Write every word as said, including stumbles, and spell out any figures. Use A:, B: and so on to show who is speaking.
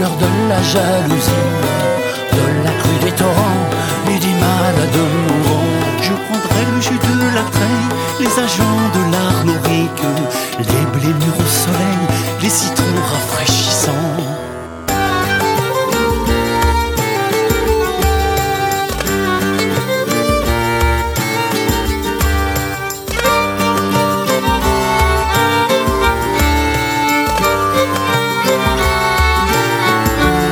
A: couleur de la jalousie, de la crue des torrents et des malades mourants. Je prendrai le jus de la treille, les agents de l'armorique, les blés mûrs au soleil, les citrons rafraîchis